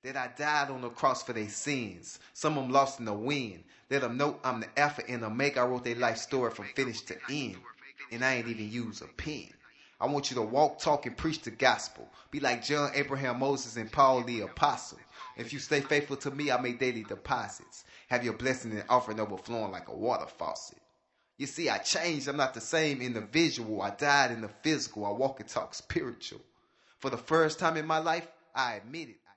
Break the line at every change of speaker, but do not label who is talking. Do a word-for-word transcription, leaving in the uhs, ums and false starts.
that I died on the cross for their sins. Some of them lost in the wind. Let them know I'm the Alpha and Omega. I wrote their life story from finish to end. And I ain't even use a pen. I want you to walk, talk, and preach the gospel. Be like John, Abraham, Moses, and Paul the apostle. If you stay faithful to me, I make daily deposits. Have your blessing and offering overflowing like a water faucet. You see, I changed. I'm not the same individual. I died in the physical. I walk and talk spiritual. For the first time in my life, I admit it.